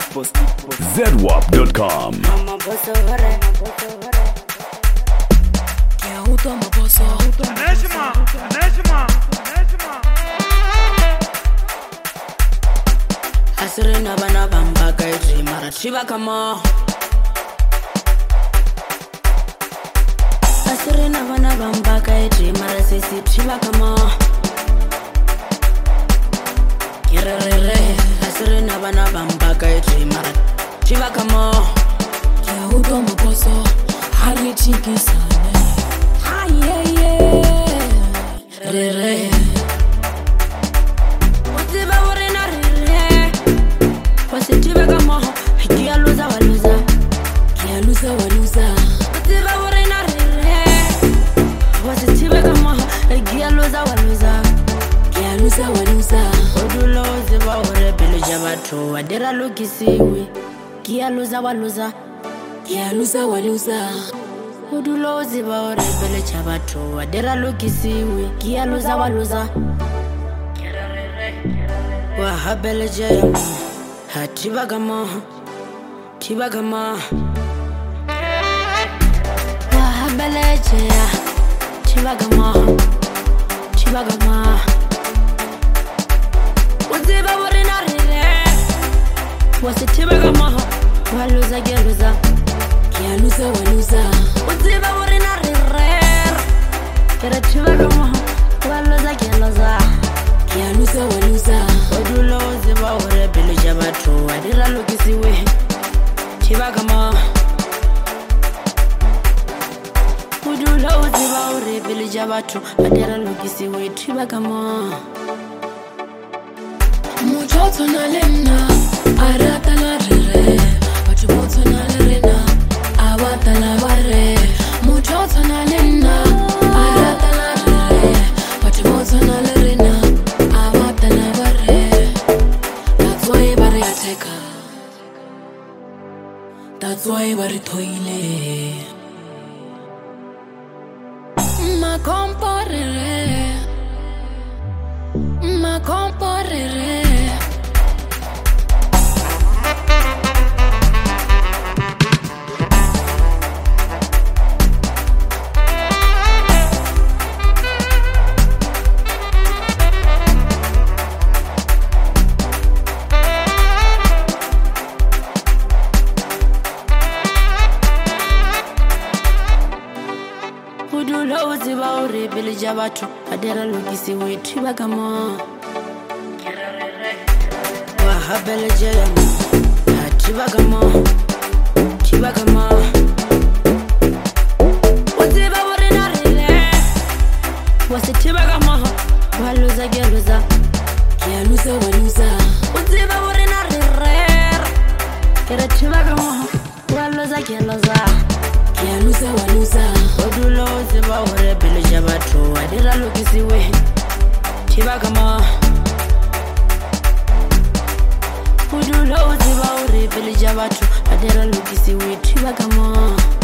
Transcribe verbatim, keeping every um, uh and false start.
Z W A P dot com. Asirina bana bamba kaiti mara chiba kama Asirina bana bamba kaiti mara sisi chiba kama Kirere Asirina bana bamba kaiti mara chiba kama Kia uto maposo hari chiki sana Aye ye Rere Utiba urina rere Positive kama Kia luza waluza Kia luza waluza Utiba urina rere Positive kama Kia luza waluza Kia luza waluza Odulo ziba ure bilu jabatu Wadira lukisiwi Kia luza waluza Kia luza waluza Odulo ziba ure bilu jabatu Wadira lukisiwi Kia luza waluza Wahabele jaya Hatiba kama Tiba kama Wahabele jaya Tiba kama Tiba kama Uziba urina rire Wasitiba kama Waluza geluza Kia luza waluza Uziba urina rire Kere tiba kama Waluza geluza Kia luza waluza Odulo ziba ure bilu jabatu Wadira lukisiwi Tiba kama Odulo ziba ure bilu jabatu Wadira lukisiwi Tiba kama Mujoto na lena Arata na rere Wachumoto na lerena Awata na ware Mujoto na lena Arata na rere Wachumoto na lerena Awata na ware That's why bari ateka That's why bari toile Ma comporere Ma comporere Udulo ziba ure bilu jabatu Wadira lukisiwi Tiba kama Wahabele jaya Tiba kama Tiba kama Uziba urina rire Wasitiba kama Waluza geluza Kia luza waluza Uziba urina rire Kere tiba kama Waluza geluza Kia luza waluza Odulo ziba ure bilu jabatu Wadira lukisiwi Tiba kama Udulo ziba ure bilu jabatu Wadira lukisiwi Tiba kama